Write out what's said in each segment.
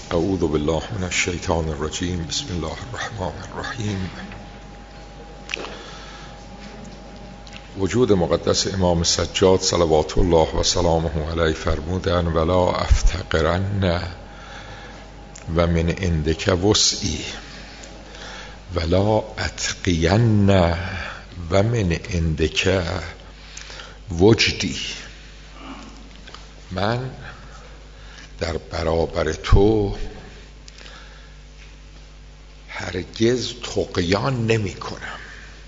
اعوذ بالله من الشیطان الرجیم. بسم الله الرحمن الرحیم. وجود مقدس امام سجاد صلوات الله و سلامه علیه فرمودن ولا افتقرن و من عندک وسعی ولا اتقین و من عندک وجدی. من در برابر تو هرگز طغیان نمی کنم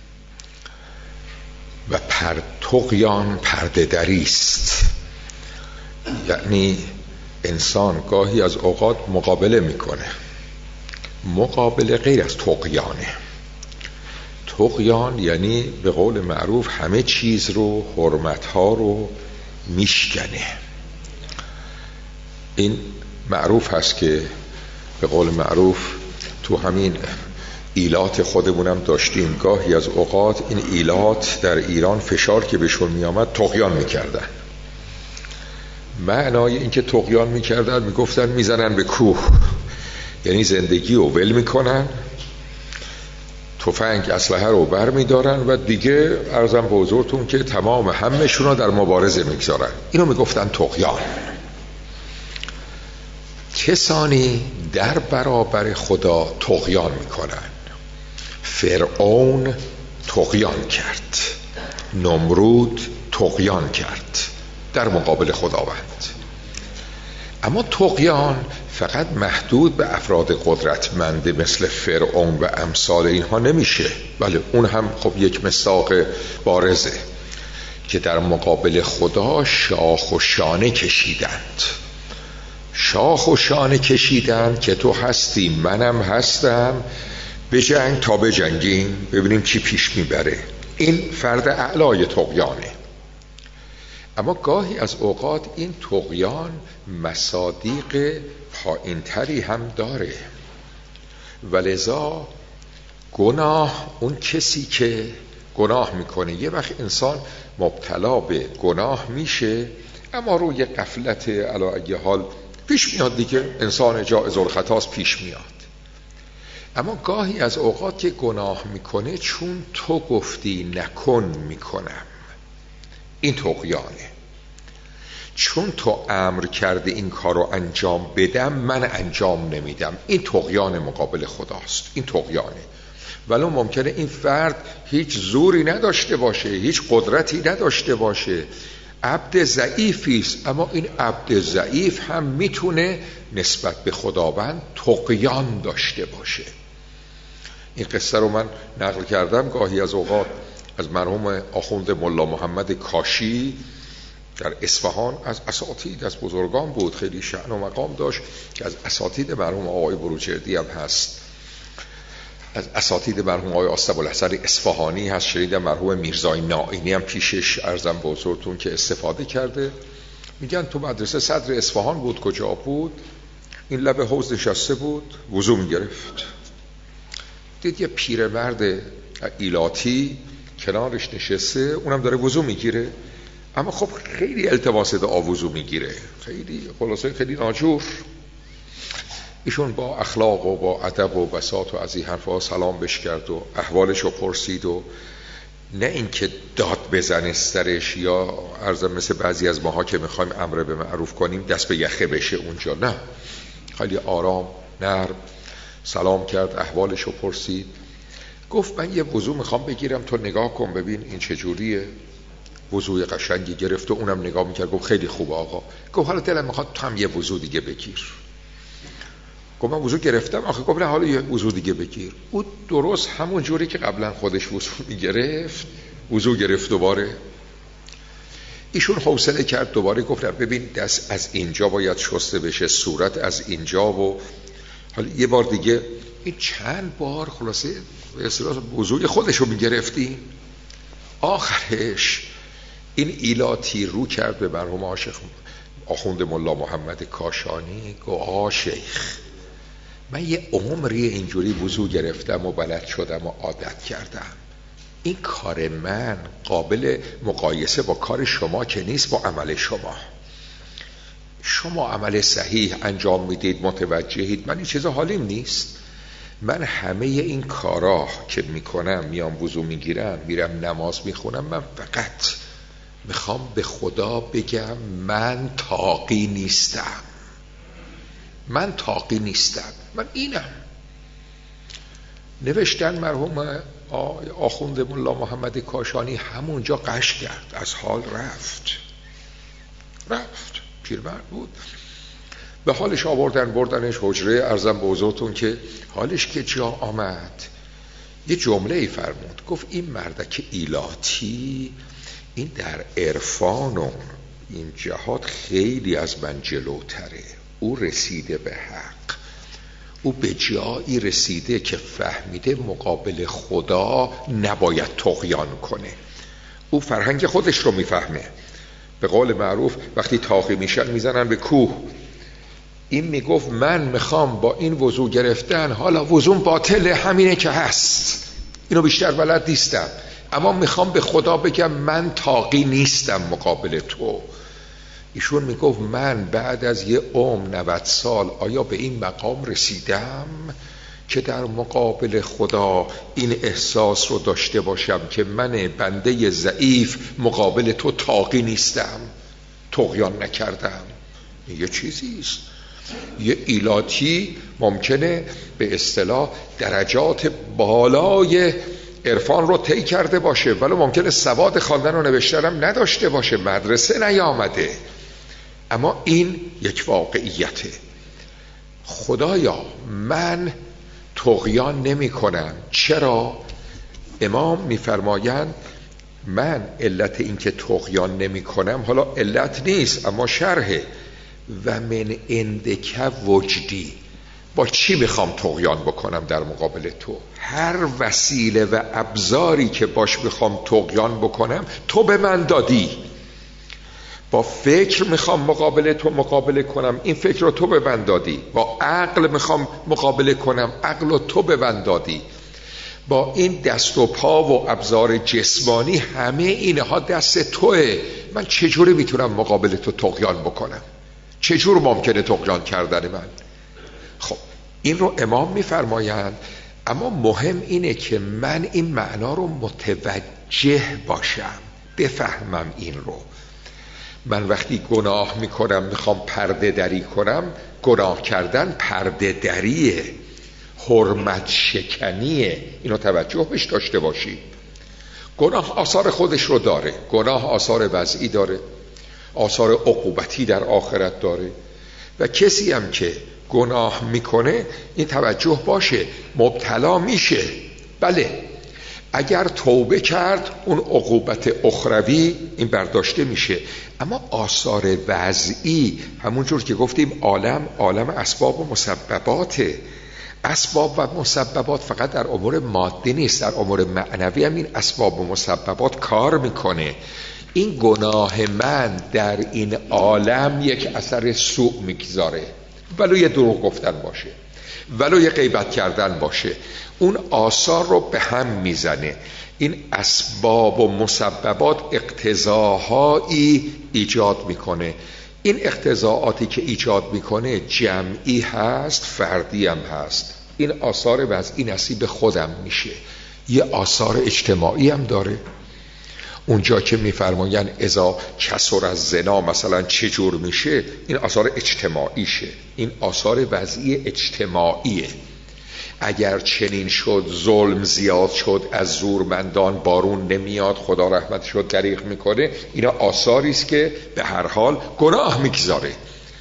و طغیان پرده دری است. یعنی انسان گاهی از اوقات مقابله میکنه، مقابله غیر از طغیانه. طغیان یعنی به قول معروف همه چیز رو، حرمتها رو میشکنه. این معروف هست که به قول معروف تو همین ایلات خودمونم داشتیم، گاهی از اوقات این ایلات در ایران فشار که بهشون می آمد طغیان میکردن. معنای این که طغیان میکردن میگفتن میزنن به کوه، یعنی زندگی رو ول میکنن، تفنگ اسلحه رو بر میدارن و دیگه عرضم به حضورتون که تمام همشون رو در مبارزه میگذارن. اینو میگفتن طغیان. کسانی در برابر خدا طغیان میکنن. فرعون طغیان کرد، نمرود طغیان کرد در مقابل خداوند. اما طغیان فقط محدود به افراد قدرتمند مثل فرعون و امثال اینها نمیشه، ولی اون هم خب یک مصداق بارزه که در مقابل خدا شاخ و شانه کشیدند. شاخ و شانه کشیدند که تو هستی منم هستم، بجنگ تا بجنگیم ببینیم کی پیش میبره. این فرد اعلای طغیانه. اما گاهی از اوقات این طغیان مصادیق پایین‌تری هم داره، ولذا گناه، اون کسی که گناه میکنه، یه وقت انسان مبتلا به گناه میشه اما روی غفلت علی ای حال پیش میاد دیگه، انسان جائز الخطاست پیش میاد. اما گاهی از اوقات که گناه میکنه چون تو گفتی نکن میکنم، این طغیانه. چون تو امر کرده این کار رو انجام بدم من انجام نمیدم، این طغیان مقابل خداست. این طغیانه. ولی ممکنه این فرد هیچ زوری نداشته باشه، هیچ قدرتی نداشته باشه، عبد ضعیفی است، اما این عبد ضعیف هم میتونه نسبت به خداوند طغیان داشته باشه. این قصه رو من نقل کردم گاهی از اوقات از مرحوم آخوند ملا محمد کاشی در اصفهان، از اساتید، از بزرگان بود، خیلی شأن و مقام داشت که از اساتید مرحوم آقای بروجردی هم هست، از اساتید مرحوم آقای آستب‌الحسن اصفهانی هست، شنیدم مرحوم میرزای نائینی هم پیشش عرضم به حضورتون که استفاده کرده. میگن تو مدرسه صدر اصفهان بود، کجا بود، این لب حوض نشسته بود، وضو میگرفت، دید یه پیرمرد ایلاتی کنارش نشسته، اونم داره وضو میگیره، اما خب خیلی التماس دعا وضو میگیره، خیلی خلاصه خیلی ناجور. ایشون با اخلاق و با ادب و بساط و از این حرفا سلام بش کرد و احوالش رو پرسید، و نه اینکه داد بزنه سرش یا عرضم مثل بعضی از ماها که میخوایم امر به معروف کنیم دست به یخه بشه اونجا، نه، خیلی آرام نرم سلام کرد، احوالش رو پرسید. گفت من یه وضو میخوام بگیرم، تو نگاه کن ببین این چجوریه. وضوی قشنگی گرفت و اونم نگاه میکرد، گفت خیلی خوب آقا. گفت حالا دلم میخواد تو هم یه وضو دیگه بگیر. گفت من وضو گرفتم آخه. گفت نه حالا یه وضو دیگه بگیر. او درست همون جوری که قبلا خودش وضو میگرفت وضو گرفت دوباره. ایشون حوصله کرد دوباره گفت ببین دست از اینجا باید شسته بشه، صورت از اینجا، و حالا یه بار دیگه. این چند بار خلاصه به اصطلاح وضوی خودش رو میگرفتی. آخرش این ایلاتی رو کرد به مرحوم آخوند ملا محمد کاشانی، گفت شیخ من یه عمری اینجوری وضو گرفتم و بلد شدم و عادت کردم، این کار من قابل مقایسه با کار شما که نیست، با عمل شما. شما عمل صحیح انجام میدید، متوجهید من این چیزا حالیم نیست. من همه این کارا که میکنم، میام وضو میگیرم، میرم نماز میخونم، من فقط میخوام به خدا بگم من طاغی نیستم، من طاغی نیستم، من اینم. نوشتن مرحوم آخوند ملا محمد کاشانی همونجا قش کرد، از حال رفت، پیرمرد بود، به حالش آوردن بردنش حجره. عرضم به حضورتون که حالش که جا آمد یه جمله ای فرمود، گفت این مردک ایلاتی این در عرفان و این جهات خیلی از من جلوتره، او رسیده به حق، او به جایی رسیده که فهمیده مقابل خدا نباید طغیان کنه، او فرهنگ خودش رو میفهمه. به قول معروف وقتی طاغی میشن میزنن به کوه. این میگفت من میخوام با این وضو گرفتن، حالا وضوم باطله، همینه که هست، اینو بیشتر بلد نیستم، اما میخوام به خدا بگم من طاغی نیستم مقابل تو. ایشون میگفت من بعد از یه عمر 90 سال آیا به این مقام رسیدم که در مقابل خدا این احساس رو داشته باشم که من بنده ضعیف مقابل تو طاغی نیستم، طغیان نکردم. یه چیزیست. یه ایلاتی ممکنه به اصطلاح درجات بالای عرفان رو طی کرده باشه، ولی ممکنه سواد خواندن و نوشتن هم نداشته باشه، مدرسه نیامده، اما این یک واقعیته. خدایا من طغیان نمی کنم. چرا؟ امام میفرمایند من علت این که طغیان نمی کنم، حالا علت نیست اما شرحه، و من عندک وجدی، با چی میخوام طغیان بکنم در مقابل تو؟ هر وسیله و ابزاری که باش میخوام طغیان بکنم تو به من دادی. با فکر میخوام مقابله تو مقابله کنم، این فکر رو تو به من دادی. با عقل میخوام مقابله کنم، عقل رو تو به من دادی. با این دست و پا و ابزار جسمانی، همه اینها دست توه. من چجوری میتونم مقابل تو طغیان بکنم؟ چجور ممکنه طغیان کردن من؟ خب این رو امام میفرمایند، اما مهم اینه که من این معنا رو متوجه باشم، بفهمم این رو. من وقتی گناه میکنم میخوام پرده دری کنم، گناه کردن پرده دریه، حرمت شکنیه، اینو توجه بهش داشته باشید. گناه آثار خودش رو داره، گناه آثار وضعی داره، آثار عقوبتی در آخرت داره، و کسی هم که گناه میکنه این توجه باشه مبتلا میشه. بله اگر توبه کرد اون عقوبت اخروی این برداشته میشه، اما آثار وضعی همونجور که گفتیم عالم اسباب و مسبباته. اسباب و مسببات فقط در امور مادی نیست، در امور معنوی هم این اسباب و مسببات کار میکنه. این گناه من در این عالم یک اثر سوء میگذاره، ولو یه دروغ گفتن باشه، ولو یه غیبت کردن باشه، اون آثار رو به هم میزنه. این اسباب و مسببات اقتضاهایی ایجاد میکنه. این اقتضاعاتی که ایجاد میکنه جمعی هست، فردی هم هست. این آثار وضعی نصیب خودم میشه. یه آثار اجتماعی هم داره. اونجا که میفرماین اذا کسر از زنا مثلا چجور میشه، این آثار اجتماعیشه، این آثار وضعی اجتماعیه. اگر چنین شد، ظلم زیاد شد، از زورمندان بارون نمیاد، خدا رحمتش رو دریغ میکنه، اینا آثاری است که به هر حال گناه میگذاره.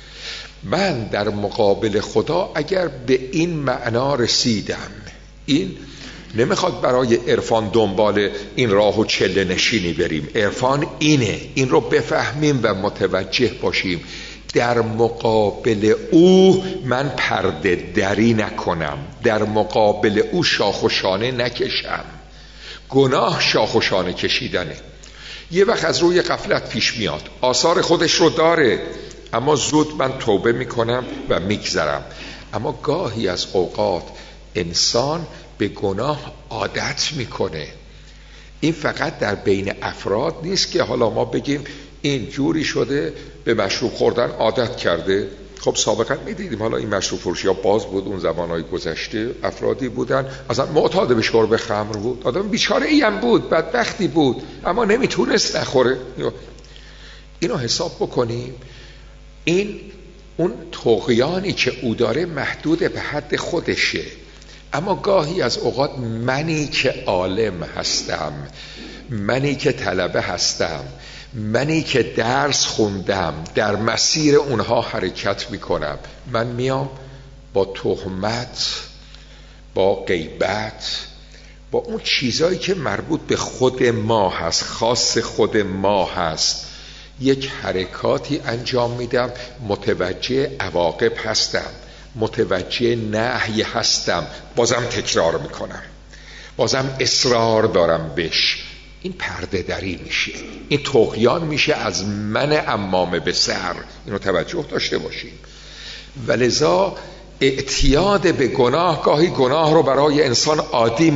من در مقابل خدا اگر به این معنا رسیدم، این نمیخواد برای عرفان دنبال این راه و چله نشینی بریم. عرفان اینه، این رو بفهمیم و متوجه باشیم. در مقابل او من پرده دری نکنم، در مقابل او شاخ و شانه نکشم. گناه شاخ و شانه کشیدنه. یه وقت از روی غفلت پیش میاد، آثار خودش رو داره، اما زود من توبه میکنم و میگذرم. اما گاهی از اوقات انسان به گناه عادت میکنه. این فقط در بین افراد نیست که حالا ما بگیم این جوری شده به مشروب خوردن عادت کرده. خب سابقا میدیدیم حالا این مشروب فروشی ها باز بود، اون زمانهای گذشته افرادی بودن اصلا معتاد به شرب خمر بود، آدم بیچاره ای هم بود، بدبختی بود، اما نمیتونست نخوره. اینو حساب بکنیم، این اون طغیانی که او داره محدود به حد خودشه. اما گاهی از اوقات منی که عالم هستم، منی که طلبه هستم، منی که درس خوندم، در مسیر اونها حرکت میکنم، من میام با تهمت، با غیبت، با اون چیزایی که مربوط به خود ما هست، خاص خود ما هست، یک حرکاتی انجام میدم، متوجه عواقب هستم، متوجه نهی هستم، بازم تکرار میکنم، بازم اصرار دارم بش. این پرده دری میشه، این طغیان میشه از من امامه به سر. اینو توجه داشته باشیم. ولذا اعتیاد به گناه گاهی گناه رو برای انسان عادی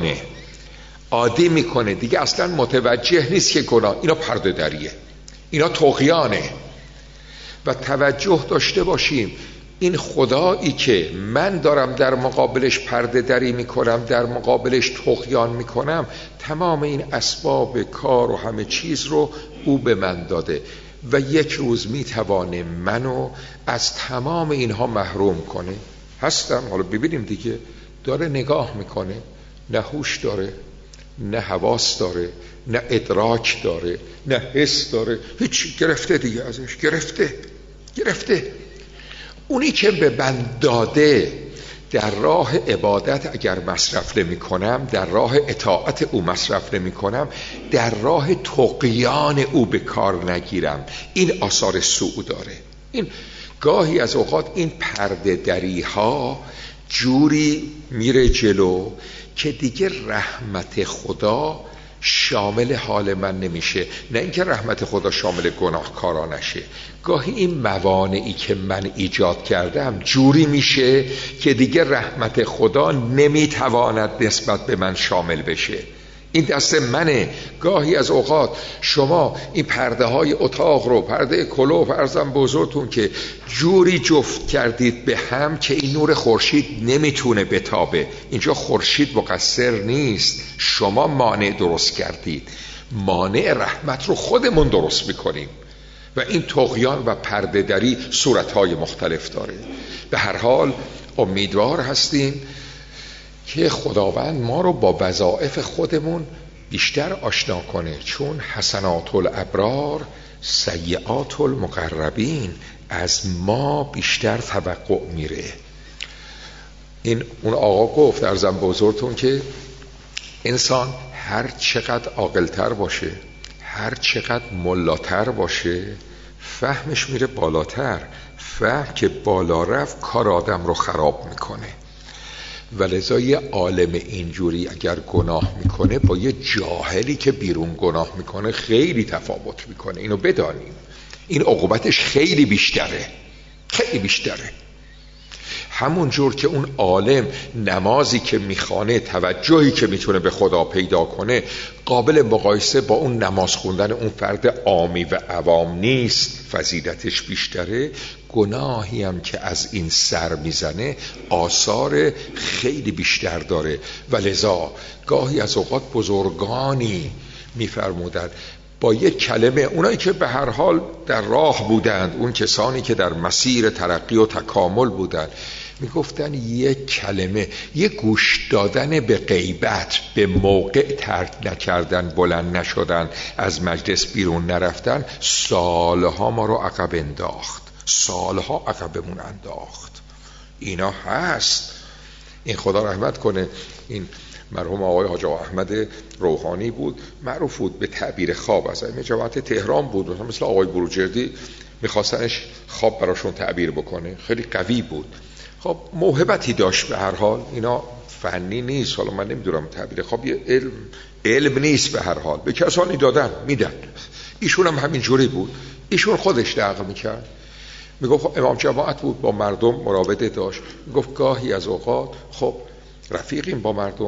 میکنه، دیگه اصلا متوجه نیست که گناه، اینا پرده دریه، اینا طغیانه. و توجه داشته باشیم این خدایی که من دارم در مقابلش پرده دری میکنم، در مقابلش طغیان میکنم، تمام این اسباب کار و همه چیز رو او به من داده و یک روز میتوانه منو از تمام اینها محروم کنه. هستم، حالا ببینیم دیگه، داره نگاه میکنه، نه هوش داره، نه حواس داره، نه ادراک داره، نه حس داره، هیچ، گرفته دیگه، ازش گرفته. اونی که به من داده در راه عبادت اگر مصرف نمی کنم، در راه اطاعت او مصرف نمی کنم، در راه طغیان او به کار نگیرم، این آثار سوء داره. این گاهی از اوقات این پرده دری ها جوری میره جلو که دیگه رحمت خدا شامل حال من نمیشه. نه اینکه رحمت خدا شامل گناهکارا نشه، گاهی این موانعی که من ایجاد کردم جوری میشه که دیگه رحمت خدا نمیتواند نسبت به من شامل بشه. این دست منه. گاهی از اوقات شما این پرده های اتاق رو، پرده کلوب ارزم بزرگتون، که جوری جفت کردید به هم که این نور خورشید نمیتونه بتابه. اینجا خورشید مقصر نیست، شما مانع درست کردید. مانع رحمت رو خودمون درست میکنیم و این طغیان و پرده دری صورتهای مختلف داره. به هر حال امیدوار هستیم که خداوند ما رو با وظایف خودمون بیشتر آشنا کنه، چون حسنات الابرار سیئات المقربین، از ما بیشتر توقع میره. این اون آقا گفت ارزم بزرگتون که انسان هر چقدر عاقل‌تر باشه، هر چقدر ملاتر باشه، فهمش میره بالاتر. فهم که بالا رفت کار آدم رو خراب میکنه. ولذا یه عالم اینجوری اگر گناه میکنه با یه جاهلی که بیرون گناه میکنه خیلی تفاوت میکنه. اینو بدانیم، این عقوبتش خیلی بیشتره. همون جور که اون عالم نمازی که میخوانه، توجهی که میتونه به خدا پیدا کنه، قابل مقایسه با اون نماز خوندن اون فرد عامی و عوام نیست، فضیلتش بیشتره. گناهی هم که از این سر میزنه آثار خیلی بیشتر داره. ولذا گاهی از اوقات بزرگانی میفرمودن با یک کلمه، اونایی که به هر حال در راه بودند، اون کسانی که در مسیر ترقی و تکامل بودند، میگفتن یک کلمه، یک گوش دادن به غیبت، به موقع ترک نکردن، بلند نشدن، از مجلس بیرون نرفتن، سالها ما رو عقب انداخت، سالها عقبمون انداخت. اینا هست. این خدا رحمت کنه، این مرحوم آقای حاج احمد روحانی بود، معروف بود به تعبیر خواب. از این جماعت تهران بود، مثل آقای بروجردی میخواستنش خواب براشون تعبیر بکنه، خیلی قوی بود. خب موهبتی داشت. به هر حال اینا فنی نیست، حالا من نمیدونم تعبیر خواب یه علم نیست، به هر حال به کسانی دادن میدن. ایشون هم همین جوری بود، ایشون خودش نقل میکرد، میگفت امام جماعت بود، با مردم مراوده داشت، میگفت گاهی از اوقات خب رفیقیم با مردم،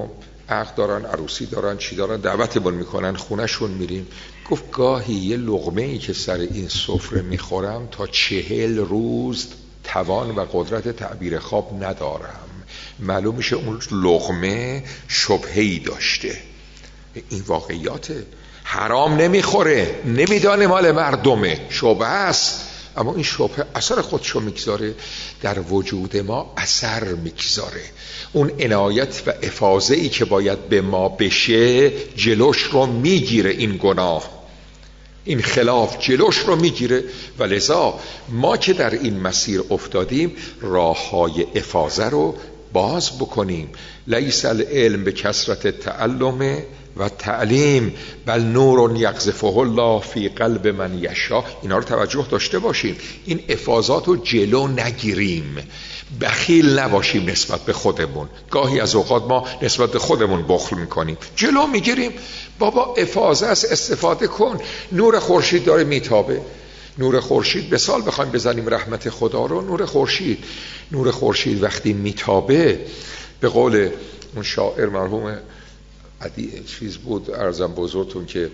عقد دارن، عروسی دارن، چی دارن، دعوتمون میکنن، خونهشون میریم. گفت گاهی یه لقمه‌ای که سر این سفره میخورم تا 40 روز توان و قدرت تعبیر خواب ندارم. معلوم میشه اون لقمه شبهه‌ای داشته. این واقعیاته. حرام نمیخوره، نمیدانه مال مردمه، شبهه است، اما این شبهه اثر خودشو میگذاره در وجود ما، اثر میگذاره. اون عنایت و افاضه‌ای که باید به ما بشه جلوش رو میگیره. این گناه، این خلاف جلوش رو میگیره و لذا ما که در این مسیر افتادیم راههای افاضه رو باز بکنیم. لیس العلم به کثرت تعلم و تعلیم بل نور یقذفه الله فی قلب من یشاء. اینا رو توجه داشته باشیم، این افاضات رو جلو نگیریم، بخیل نباشیم نسبت به خودمون. گاهی از اوقات ما نسبت به خودمون بخل میکنیم، جلو میگیریم. بابا افاضه است، استفاده کن. نور خورشید داره میتابه، نور خورشید مثال بخوایم بزنیم رحمت خدا رو، نور خورشید وقتی میتابه، به قول اون شاعر مرحوم چیز بود ارزم بزرگتون که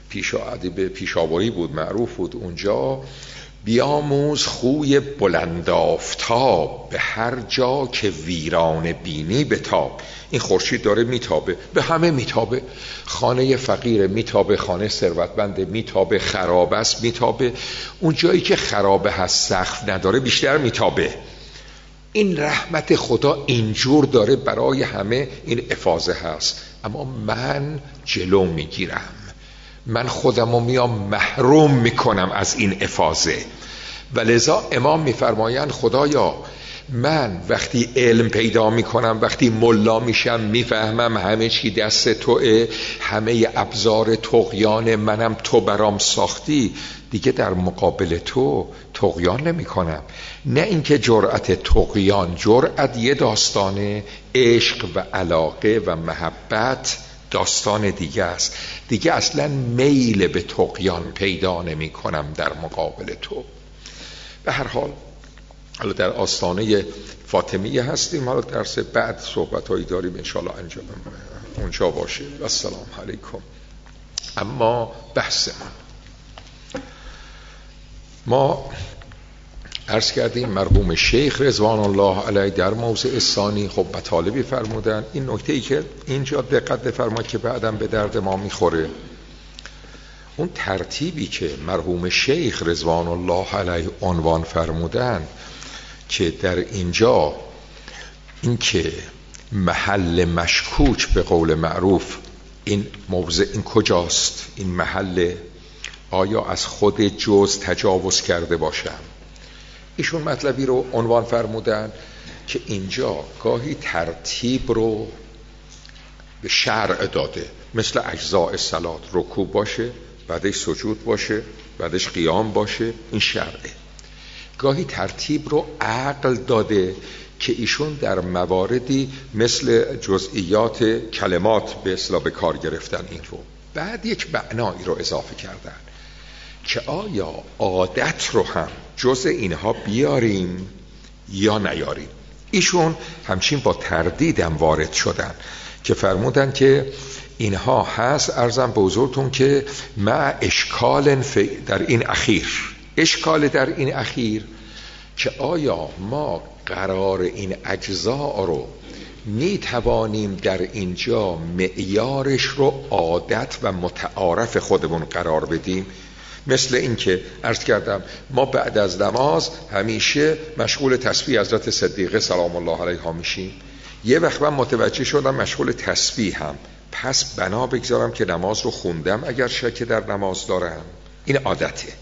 پیشاوری بود، معروف بود اونجا، بیاموز خوی بلند آفتاب به هر جا که ویران بینی بتاب. این خورشید داره میتابه، به همه میتابه، خانه فقیر میتابه، خانه ثروتمند میتابه، خراب است میتابه، اون جایی که خرابه هست سقف نداره بیشتر میتابه. این رحمت خدا اینجور داره برای همه، این افاضه هست. اما من جلو میگیرم، من خودمو میام محروم میکنم از این افاضه. و لذا امام میفرمایند خدایا من وقتی علم پیدا میکنم، وقتی ملا میشم، میفهمم همه چی دست توئه، همه ابزار طغیان منم تو برام ساختی، دیگه در مقابل تو طغیان نمی کنم. نه اینکه جرأت طغیان، جرأت یه داستانه، عشق و علاقه و محبت داستان دیگه است. دیگه اصلا میل به طغیان پیدا نمی کنم در مقابل تو. به هر حال حالا در آستانه فاطمیه هستیم، حالا درس بعد صحبت هایی داریم انشاءالله انجام اونجا باشه. و السلام علیکم. اما بحث ما عرض کردیم مرحوم شیخ رضوان الله علیه در موضع ثانی خب مطالبی فرمودن. این نکته ای که اینجا دقت بفرمایید که بعدم به درد ما میخوره، اون ترتیبی که مرحوم شیخ رضوان الله علیه عنوان فرمودن که در اینجا این که محل مشکوک به قول معروف، این موضع این کجاست، این محل آیا از خود جز تجاوز کرده باشم. ایشون مطلبی رو عنوان فرمودن که اینجا گاهی ترتیب رو به شرع داده، مثل اجزاء صلات، رکوع باشه، بعدش سجود باشه، بعدش قیام باشه، این شرعه. گاهی ترتیب رو عقل داده که ایشون در مواردی مثل جزئیات کلمات به اصطلاح به کار گرفتن این رو، بعد یک معنایی رو اضافه کردن که آیا عادت رو هم جز اینها بیاریم یا نیاریم. ایشون همچین با تردیدم وارد شدن که فرمودن که اینها هست، عرضم به حضورتون که مع اشکال در این اخیر، اشکال در این اخیر که آیا ما قرار این اجزا رو می توانیم در اینجا معیارش رو عادت و متعارف خودمون قرار بدیم. مثل این که عرض کردم ما بعد از نماز همیشه مشغول تسبیح حضرت صدیقه سلام الله علیها میشیم. یه وقت من متوجه شدم مشغول تسبیح هم، پس بنا بگذارم که نماز رو خوندم اگر شک در نماز دارم. این عادته.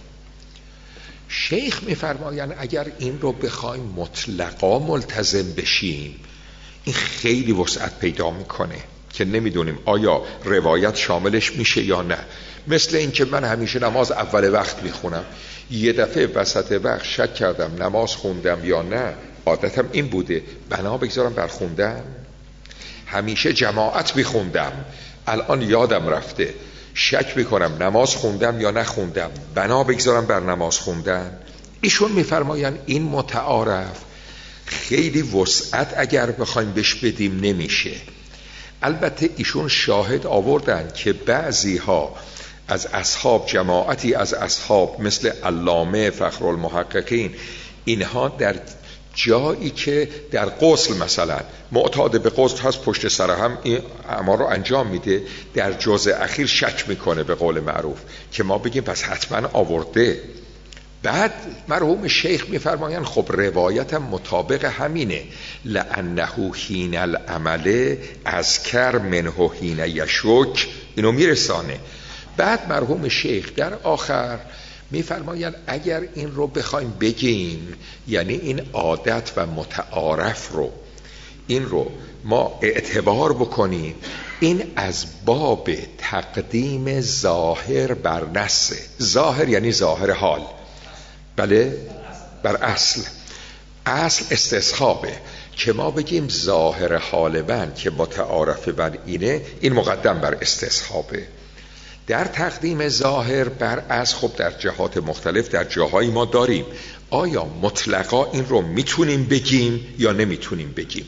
شیخ میفرمایند اگر این رو بخوایم مطلقا ملتزم بشیم، این خیلی وسعت پیدا میکنه که نمیدونیم آیا روایت شاملش میشه یا نه. مثل این که من همیشه نماز اول وقت میخونم، یه دفعه وسط وقت شک کردم نماز خوندم یا نه، عادتم این بوده بنا بگذارم بر خوندن. همیشه جماعت میخوندم، الان یادم رفته، شک میکنم نماز خوندم یا نخوندم، بنا بگذارم بر نماز خوندن. ایشون میفرمایند این متعارف خیلی وسعت اگر بخوایم بهش بدیم نمیشه. البته ایشون شاهد آوردن که بعضی ها از اصحاب، جماعتی از اصحاب مثل علامه فخرالمحققین، اینها در جایی که در غسل مثلا معتاد به غسل هست، پشت سر هم این اعمال رو انجام میده، در جزء اخیر شک میکنه به قول معروف که ما بگیم پس حتما آورده. بعد مرحوم شیخ میفرمایند خب روایتم مطابق همینه، لانه حین العمل اذکر منه حین یشک، اینو میرسانه. بعد مرحوم شیخ در آخر میفرمایند اگر این رو بخوایم بگیم، یعنی این عادت و متعارف رو، این رو ما اعتبار بکنیم، این از باب تقدیم ظاهر بر نص. ظاهر یعنی ظاهر حال، بله، بر اصل. اصل استصحابه که ما بگیم ظاهر حال من که متعارف بر اینه، این مقدم بر استصحابه. در تقدیم ظاهر بر اصل خب در جهات مختلف در جاهایی ما داریم. آیا مطلقا این رو میتونیم بگیم یا نمیتونیم بگیم؟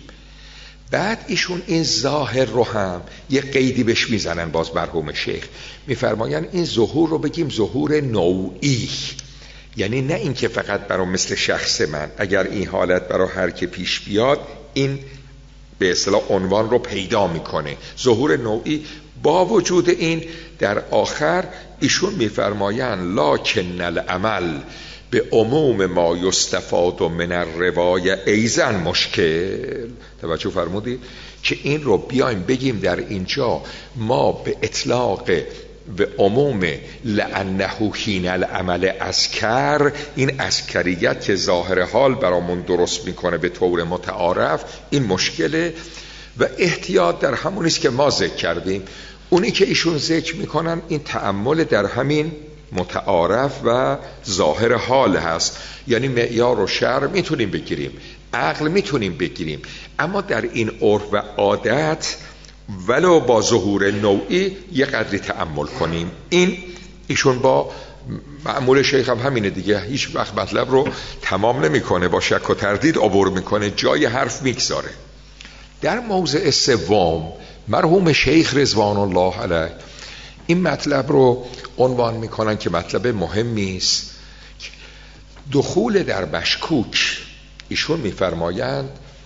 بعد ایشون این ظاهر رو هم یه قیدی بهش میزنن، باز مرحوم شیخ میفرماین این ظهور رو بگیم ظهور نوعی، یعنی نه این که فقط برای مثل شخص من، اگر این حالت برای هر که پیش بیاد این به اصطلاح عنوان رو پیدا میکنه، ظهور نوعی. با وجود این در آخر ایشون میفرمایند لکن العمل به عموم ما یستفاد من الروایه ایزن مشکل. توجه فرمودید که این رو بیایم بگیم در اینجا ما به اطلاق به عموم لانه حین العمل اذکر، این اذکریت که ظاهر حال برامون درست میکنه به طور متعارف، این مشکله. و احتیاط در همونیست که ما ذکر کردیم. اونی که ایشون ذکر میکنن این تأمل در همین متعارف و ظاهر حال هست، یعنی معیار و شرع میتونیم بگیریم، عقل میتونیم بگیریم، اما در این عرف و عادت ولو با ظهور نوعی یه قدری تأمل کنیم. این ایشون با معمول شیخ هم همینه دیگه، هیچ وقت مطلب رو تمام نمیکنه، با شک و تردید عبور میکنه، جای حرف میگذاره. در موضع سوم مرحوم شیخ رضوان الله علیه این مطلب رو عنوان میکنن که مطلب مهمی است، دخول در مشکوک. ایشون میفرمایند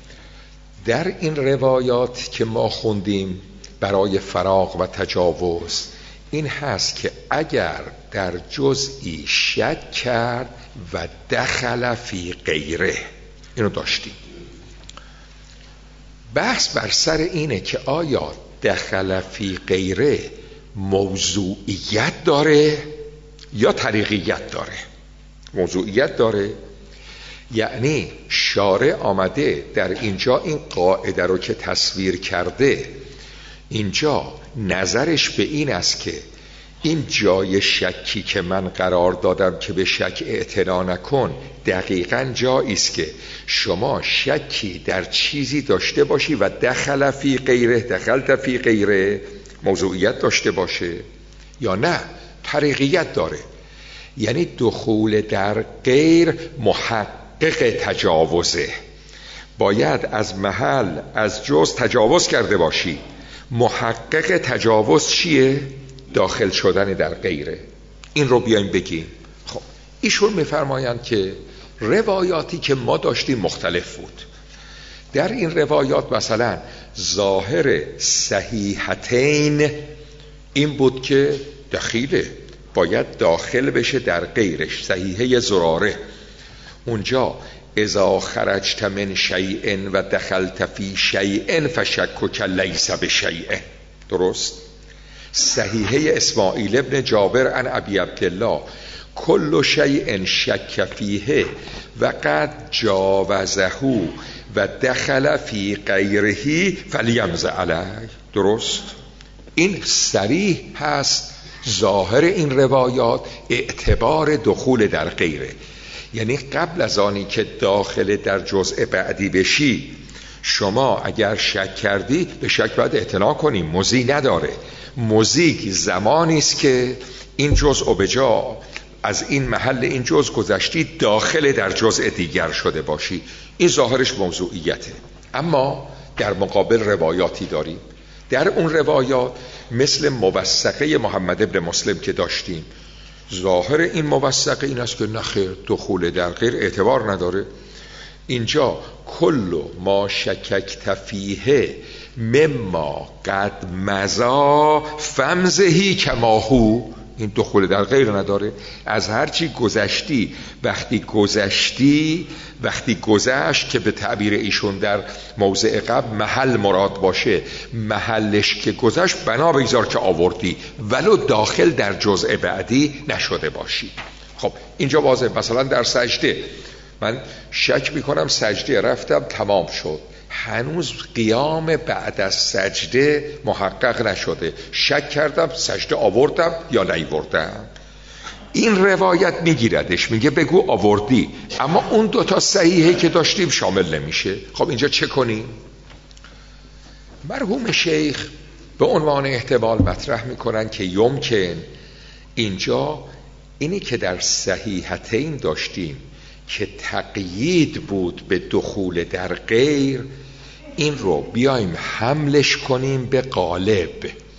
در این روایات که ما خوندیم برای فراغ و تجاوز این هست که اگر در جزئی شک کرد و دخل فی غیره، اینو داشتیم. بحث بر سر اینه که آیا دخل فی غیره موضوعیت داره یا طریقیت داره. موضوعیت داره یعنی شارع آمده در اینجا این قاعده رو که تصویر کرده، اینجا نظرش به این است که این جای شکی که من قرار دادم که به شک اعتنا نکن، دقیقاً جایی است که شما شکی در چیزی داشته باشی و دخل فی غیره، دخلت فی غیره، موضوعیت داشته باشه یا نه طریقیت داره. یعنی دخول در غیر محقق تجاوزه، باید از محل از جز تجاوز کرده باشی. محقق تجاوز چیه؟ داخل شدن در غیره. این رو بیایم بگیم. خب ایشون میفرمایند که روایاتی که ما داشتیم مختلف بود. در این روایات مثلا ظاهر صحیحتین این بود که دخیله، باید داخل بشه در غیرش. صحیحه زراره اونجا اذا خرجت من شیء و دخلت فی شیء فشکک لیس بشیء، درست؟ صحیحه اسماعیل ابن جابر عن ابی عبدالله کل شیء شک فیه و قد جاوزه و دخل فی غیره فلیمز علیه، درست؟ این صریح هست ظاهر این روایات اعتبار دخول در غیره. یعنی قبل از آنی که داخل در جزء بعدی بشی، شما اگر شک کردی به شک باید اعتنا کنی، مزی نداره. مزیک زمانی است که این جزء به جا از این محل این جزء گذشتی داخل در جزء دیگر شده باشی، این ظاهرش موضوعیته. اما در مقابل روایاتی داریم در اون روایات مثل موثقه محمد ابن مسلم که داشتیم، ظاهر این موثقه این است که نخیر دخول در غیر اعتبار نداره. اینجا کل ما شککت فیه مما قد مضا فمزهی کما هو، این دخول در غیر نداره. از هرچی گذشتی وقتی گذشت که به تعبیر ایشون در موضع قبل محل مراد باشه، محلش که گذشت بنا بگذار که آوردی ولو داخل در جزء بعدی نشده باشی. خب اینجا واضح، مثلا در سجده من شک میکنم سجده رفتم تمام شد، هنوز قیام بعد از سجده محقق نشده، شک کردم سجده آوردم یا نیاوردم. این روایت میگیردش، میگه بگو آوردی، اما اون دوتا صحیحه که داشتیم شامل نمیشه. خب اینجا چه کنیم؟ مرحوم شیخ به عنوان احتمال مطرح میکنن که یمکن اینجا اینی که در صحیحتین داشتیم که تقیید بود به دخول در غیر، این رو بیایم حملش کنیم به غالب،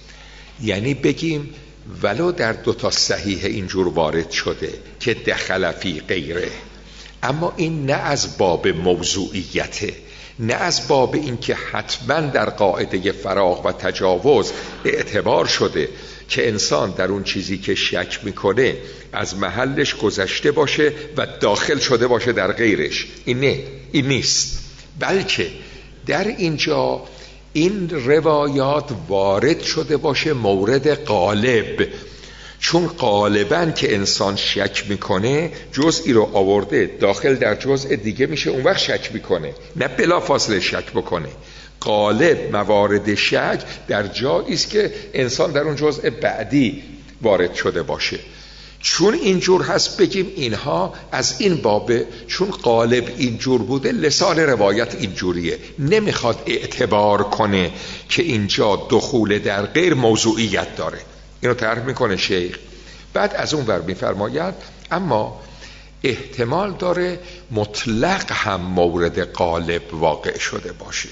یعنی بگیم ولو در دوتا صحیح اینجور وارد شده که دخل فی غیره، اما این نه از باب موضوعیته، نه از باب این که حتما در قاعده فراغ و تجاوز اعتبار شده که انسان در اون چیزی که شک میکنه از محلش گذشته باشه و داخل شده باشه در غیرش. این نیست، بلکه در اینجا این روایات وارد شده باشه مورد غالب، چون غالباً که انسان شک میکنه جزئی رو آورده داخل در جزء دیگه میشه، اون وقت شک میکنه، نه بلا فاصله شک بکنه. غالب موارد شک در جایی است که انسان در اون جزء بعدی وارد شده باشه. چون اینجور هست بگیم اینها از این بابه، چون غالب اینجور بوده لسان روایت اینجوریه، نمیخواد اعتبار کنه که اینجا دخول در غیر موضوعیت داره. اینو طرح میکنه شیخ. بعد از اون ور میفرماید اما احتمال داره مطلق هم مورد غالب واقع شده باشه.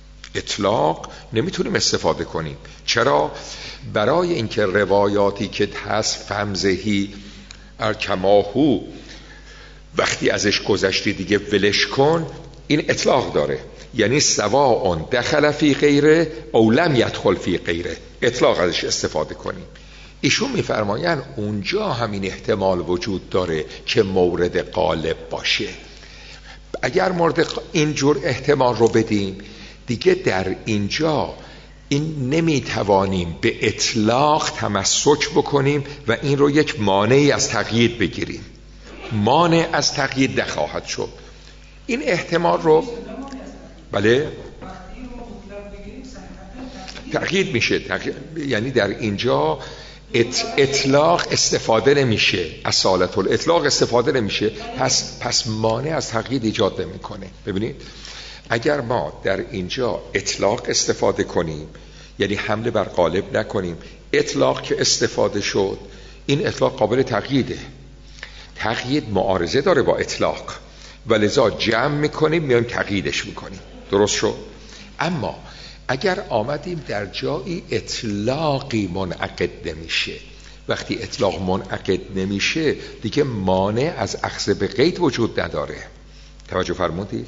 اطلاق نمیتونیم استفاده کنیم. چرا؟ برای اینکه روایاتی که هست فمزهی ارکماهو وقتی ازش گذشتی دیگه ولش کن، این اطلاق داره، یعنی سواء دخل فی غیره او لم یدخل فی غیره، اطلاق ازش استفاده کنیم. ایشون میفرمایند اونجا همین احتمال وجود داره که مورد غالب باشه. اگر مورد اینجور احتمال رو بدیم دیگه در اینجا این نمیتوانیم به اطلاق تمسک بکنیم و این رو یک مانعی از تقیید بگیریم. مانع از تقیید نخواهد شد. این احتمال رو بله تقیید میشه، یعنی در اینجا اطلاق استفاده نمیشه، اصالت الاطلاق استفاده نمیشه، پس مانع از تقیید ایجاد نمیکنه. ببینید اگر ما در اینجا اطلاق استفاده کنیم، یعنی حمله بر غالب نکنیم، اطلاق که استفاده شد این اطلاق قابل تقییده، تقیید معارضه داره با اطلاق و لذا جمع میکنیم میایم تقییدش میکنیم. درست شد؟ اما اگر آمدیم در جایی اطلاقی منعقد نمیشه، وقتی اطلاق منعقد نمیشه دیگه مانع از اخذ به قید وجود نداره. توجه فرمودید؟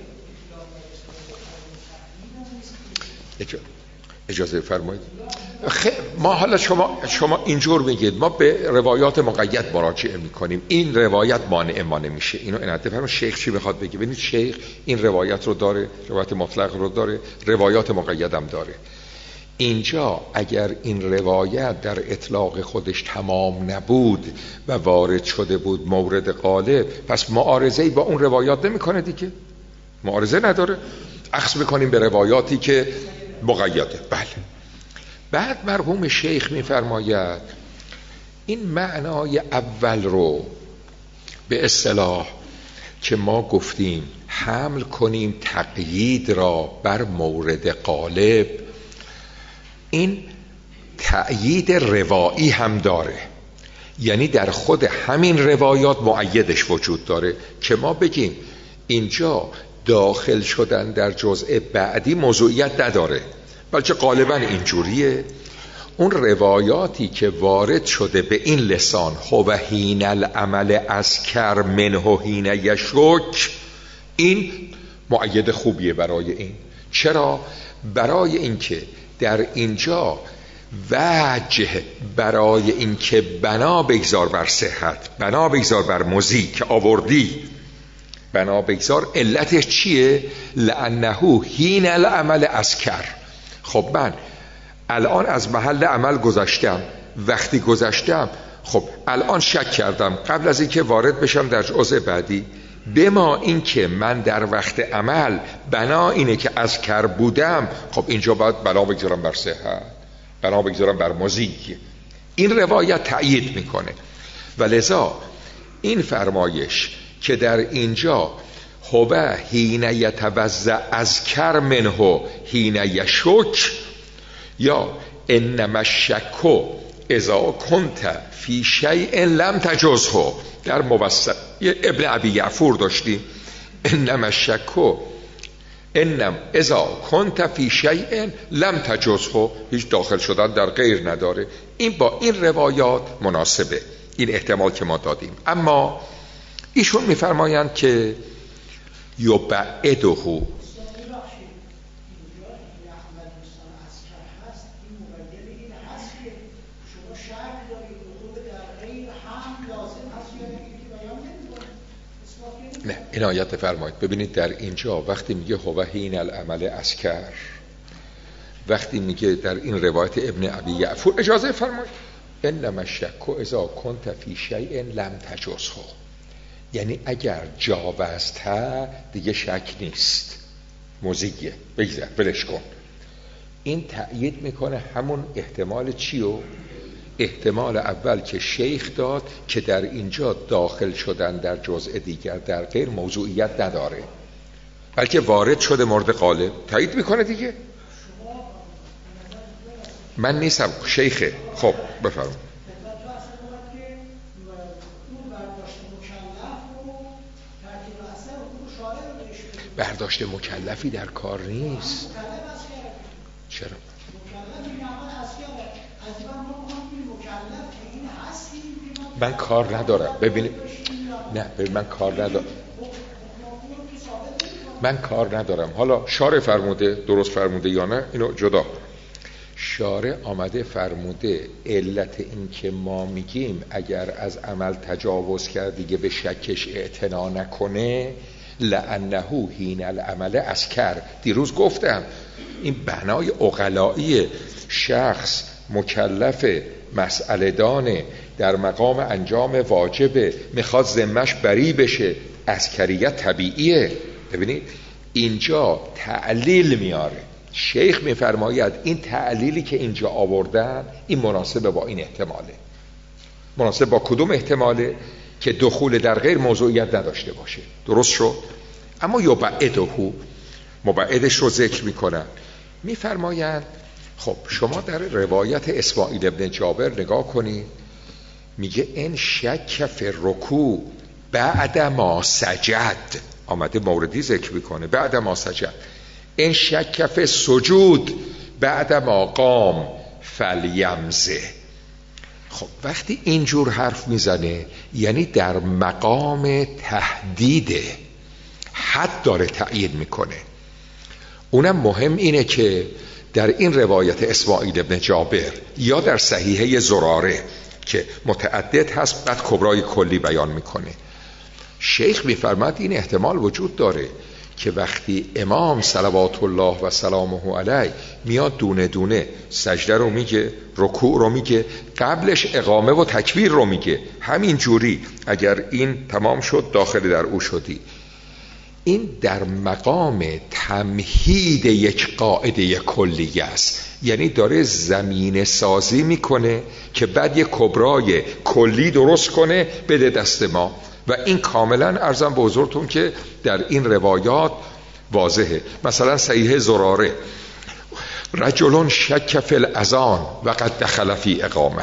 اجازه فرمایید. ما حالا شما اینجور میگید، ما به روایات مقید مراجعه میکنیم، این روایت مانع ما نمیشه. اینو عنایت فرمایید. شیخ چی میخواد بگه؟ ببینید شیخ این روایت رو داره، روایت مطلق رو داره، روایات مقید هم داره. اینجا اگر این روایت در اطلاق خودش تمام نبود و وارد شده بود مورد غالب، پس معارضه‌ای با اون روایات نمیکنه دیگه، معارضه نداره، اخذ میکنیم به روایاتی که مقیده. بله. بعد مرحوم شیخ میفرماید این معنای اول رو به اصطلاح که ما گفتیم حمل کنیم تقیید را بر مورد غالب، این تأیید روایی هم داره، یعنی در خود همین روایات مؤیدش وجود داره که ما بگیم اینجا داخل شدن در جزء بعدی موضوعیت نداره، بلکه غالبا اینجوریه. اون روایاتی که وارد شده به این لسان هو حین العمل اذکر منه حین یشک، این مؤید خوبیه برای این. چرا؟ برای اینکه در اینجا وجه برای اینکه بنا بگذار بر صحت، بنا بگذار بر مزی که آوردی، بنا بگذار علتش چیه؟ لانه حین العمل اذکر. خب من الان از محل عمل گذشتم، وقتی گذشتم خب الان شک کردم قبل از اینکه وارد بشم در جزء بعدی، بما اینکه من در وقت عمل بنا اینه که اذکر بودم، خب اینجا باید بنا بگذارم بر صحت، بنا بگذارم بر مزی. این روایت تأیید میکنه و لذا این فرمایش که در اینجا هو حین یتوضأ اذکر منه حین یشک، یا انما الشک اذا کنت فی شیء لم تجزه، در موسط ابن ابی یعفور داشتیم انما الشک انم اذا کنت فی شیء لم تجزه، هیچ داخل شدن در غیر نداره. این با این روایات مناسبه، این احتمال که ما دادیم. اما ایشون میفرمایند که یبعده، نه عنایت فرمایید. ببینید در اینجا وقتی میگه هو حین العمل اذکر، وقتی میگه در این روایت ابن ابی یعفور، اجازه فرمایید انما الشک اذا کنت فی شیء لم تجزه، یعنی اگر جاوزته دیگه شک نیست، موزیه، بگذر ولش کن. این تأیید میکنه همون احتمال چیو؟ احتمال اول که شیخ داد که در اینجا داخل شدن در جزء دیگر در غیر موضوعیت نداره، بلکه وارد شده مورد غالب. تأیید میکنه دیگه. من نیستم، شیخه. خب بفرمایید. برداشت مکلفی در کار نیست. چرا؟ من کار ندارم. ببینید نه من کار ندارم، من کار ندارم. حالا شارع فرموده، درست فرموده یا نه اینو جدا. شارع آمده فرموده علت این که ما میگیم اگر از عمل تجاوز کرد دیگه به شکش اعتنا نکنه، لانه حین العمل اذکر. دیروز گفتم این بنای عقلایی شخص مکلف مسئله دانه در مقام انجام واجبه، میخواد ذمش بری بشه، اذکریت طبیعیه. ببینید اینجا تعلیل میاره. شیخ میفرماید این تعلیلی که اینجا آوردن این مناسبه با این احتماله. مناسب با کدوم احتماله؟ که دخول در غیر موضوعیت نداشته باشه. درست شد؟ اما یبعده، مبعدش رو ذکر میکنن. میفرمایند خب شما در روایت اسماعیل ابن جابر نگاه کنید، میگه ان شک فی الرکوع بعد ما سجد، آمده موردی ذکر میکنه بعد ما سجد. ان شک فی السجود بعد ما قام فلیمزه. خب وقتی اینجور حرف میزنه یعنی در مقام تهدیده، حد داره تعیین میکنه. اونم مهم اینه که در این روایت اسماعیل ابن جابر یا در صحیحه زراره که متعدد هست بعد کبرای کلی بیان میکنه، شیخ میفرماد این احتمال وجود داره که وقتی امام صلوات الله و سلامه علیه میاد دونه دونه سجده رو میگه، رکوع رو میگه، قبلش اقامه و تکبیر رو میگه، همین جوری اگر این تمام شد داخل در او شدی. این در مقام تمهید یک قاعده کلیه است، یعنی داره زمینه سازی میکنه که بعد یک کبرای کلی درست کنه بده دست ما. و این کاملا عرضم به حضورتون که در این روایات واضحه. مثلا صحیح زراره رجل شک فی الاذان و قد دخل فی اقامه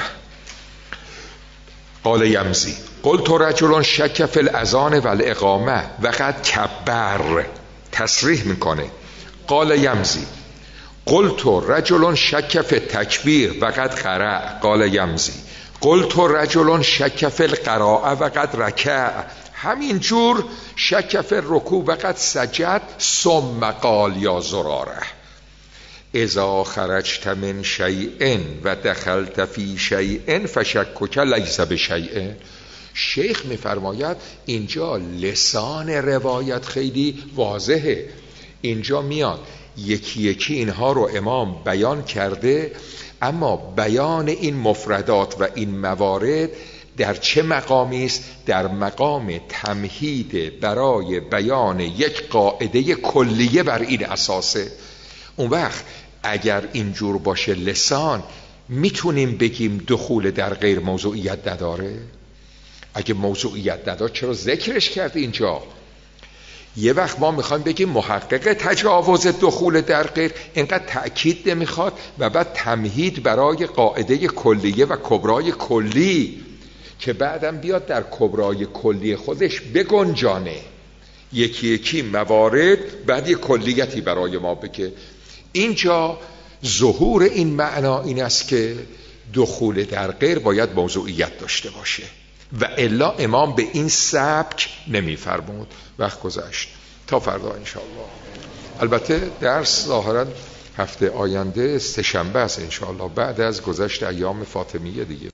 قال یمزی قلت رجل شک فی الاذان و الاقامه و قد کبر، تصریح میکنه قال یمزی قلت رجل شک فی التکبیر و قد قرأ قال یمزی، قلت رجل شک فی القراءه و قد رکع، همین جور شک فی الرکوع و قد سجد ثم قال یا زراره اذا خرجت من شیء و دخلت فی شیء فشکک لیس بشیء. شیخ میفرماید اینجا لسان روایت خیلی واضحه، اینجا میاد یکی یکی اینها رو امام بیان کرده، اما بیان این مفردات و این موارد در چه مقامی است؟ در مقام تمهید برای بیان یک قاعده کلیه بر این اساسه. اون وقت اگر اینجور باشه لسان، میتونیم بگیم دخول در غیر موضوعیت نداره؟ اگه موضوعیت نداره چرا ذکرش کرد اینجا؟ یه وقت ما میخوایم بگیم محقق تجاوز دخول در غیر اینقدر تأکید نمیخواد و بعد تمهید برای قاعده کلیه و کبرای کلی که بعدم بیاد در کبرای کلی خودش بگنجانه یکی یکی موارد، بعد یه کلیتی برای ما بگه. اینجا ظهور این معنا این است که دخول در غیر باید موضوعیت داشته باشه و الا امام به این سبک نمیفرمود. وقت گذشت، تا فردا انشاءالله. البته درس ظاهرا هفته آینده سه‌شنبه است انشاءالله، بعد از گذشت ایام فاطمیه دیگه.